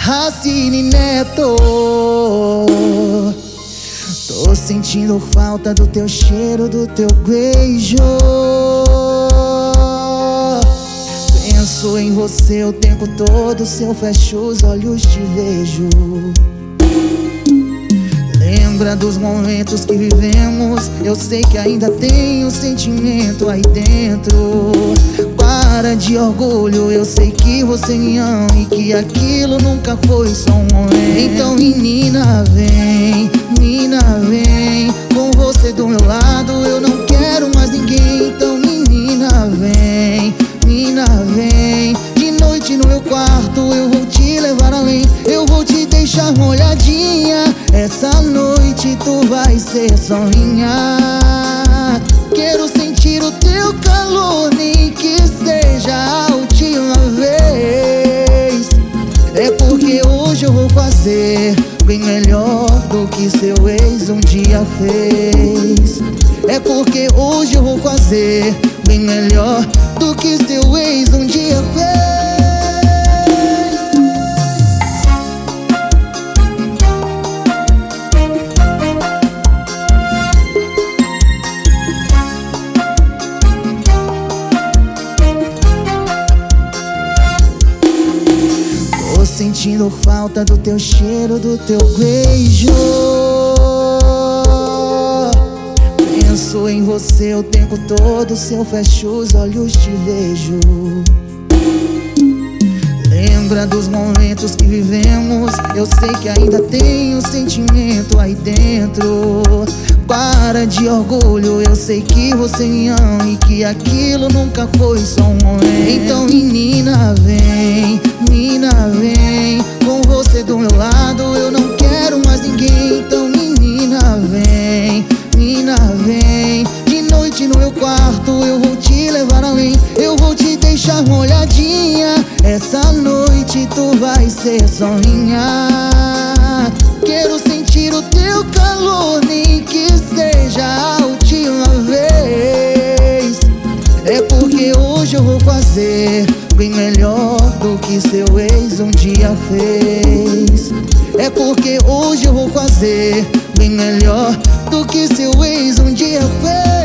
Racine Neto. Tô sentindo falta do teu cheiro, do teu beijo. Penso em você o tempo todo, se eu fecho os olhos te vejo. Lembra dos momentos que vivemos, eu sei que ainda tem um sentimento aí dentro. Para de orgulho, eu sei que você me ama e que aquilo nunca foi só um momento. Então menina vem, com você do meu lado eu não quero mais ninguém. Então menina vem, de noite no meu quarto eu vou te levar além. Eu vou te deixar molhadinha, essa noite tu vai ser só minha. Quero sentir o teu calor, nem que seja a última vez. É porque hoje eu vou fazer bem melhor do que seu ex um dia fez. É porque hoje eu vou fazer bem melhor do que seu ex um dia fez. Tô sentindo falta do teu cheiro, do teu beijo. Penso em você o tempo todo, se eu fecho os olhos te vejo. Lembra dos momentos que vivemos, eu sei que ainda tem um sentimento aí dentro. Para de orgulho, eu sei que você me ama e que aquilo nunca foi só um momento. Então menina vem, com você do meu lado eu não quero mais ninguém. Então menina vem, de noite no meu quarto eu vou te levar além. Eu vou te deixar molhadinha, essa noite tu vai ser só minha. Quero sentir o teu calor, nem que seja a última vez. É porque hoje eu vou fazer bem melhor do que seu ex um dia fez. É porque hoje eu vou fazer bem melhor do que seu ex um dia fez.